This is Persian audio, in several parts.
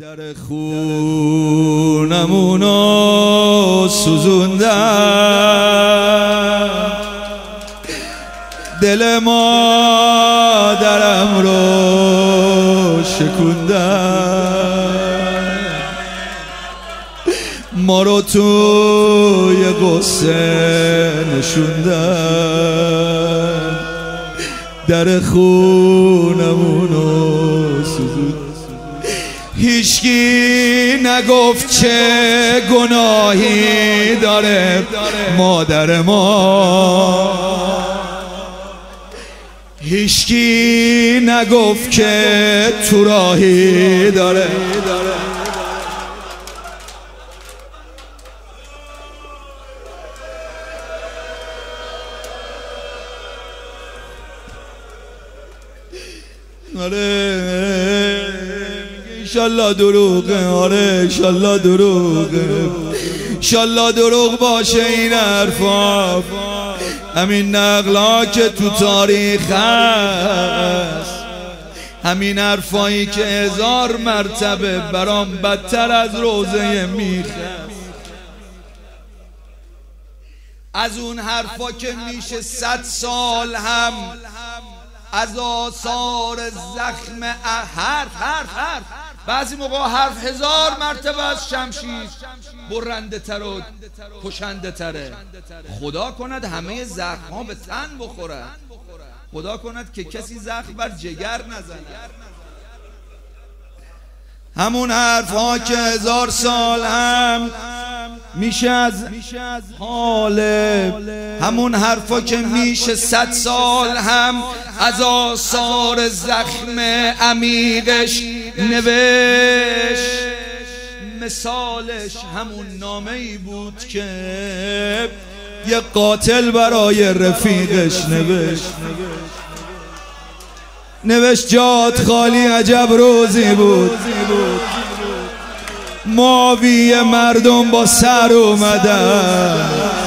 در خونمونو سوزوندم، دل مادرم رو شکوندم، ما رو توی قصه نشوندم، در خونمونو سوزوندم. هیچکی نگفت چه گناهی داره مادر ما، هیچکی نگفت که تو راهی داره. انشالله دروغه، آره انشالله دروغه، انشالله دروغ باشه این حرفا، همین نقلا که تو تاریخ هست، همین حرفایی که 1000 مرتبه برام بدتر از روزه میخ است، از اون حرفا که میشه 100 سال هم از آثار زخم حرف بعضی موقع حرف 1000 مرتبه از شمشیر برنده تر و کشنده تره. خدا کند همه زخم ها به تن بخورد، خدا کند که کسی زخم بر جگر نزند. همون حرف ها که 1000 سال هم میشه از حال، همون حرفا که میشه 100 سال هم از آثار زخم عمیقش نوشت. مثالش همون نامه‌ای بود که یه قاتل برای رفیقش نوشت جات خالی عجب روزی بود، ماوی مردم با سر اومدن،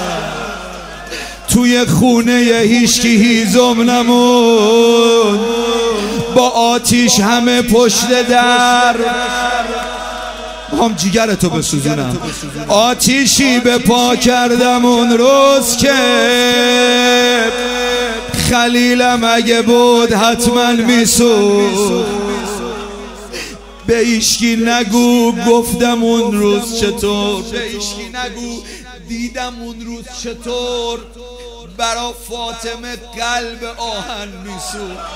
توی خونه هیچکی هیزم نمون، با آتیش همه پشت در. هم جیگرتو بسوزونم، آتیشی به پا کردم اون روز که خلیلم اگه بود حتما میسوخت. به ایشکی نگو گفتم اون روز چطور، به ایشکی نگو دیدم اون روز چطور، برا فاطمه قلب آهن میسوخت.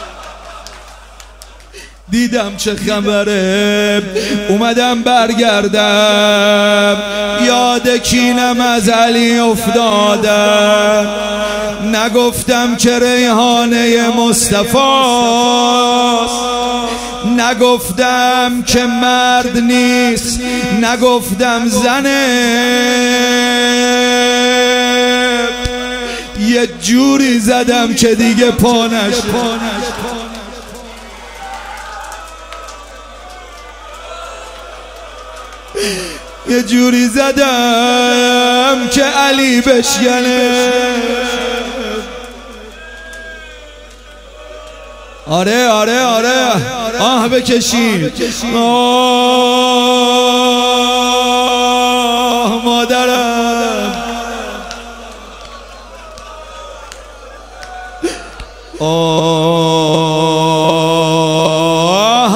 دیدم چه خبره اومدم برگردم، یاد کینم از علی افتادم، نگفتم که ریحانه مصطفاست، نگفتم که مرد نیست، نگفتم زنه، یه جوری زدم که دیگه پانش یه جوری زدم که علی بشکنه. آره آره آره آه بکشین، آه مادرم، آه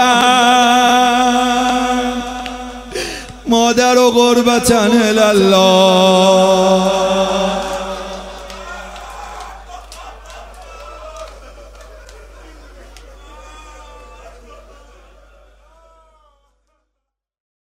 زدم مادر و قربتن الله.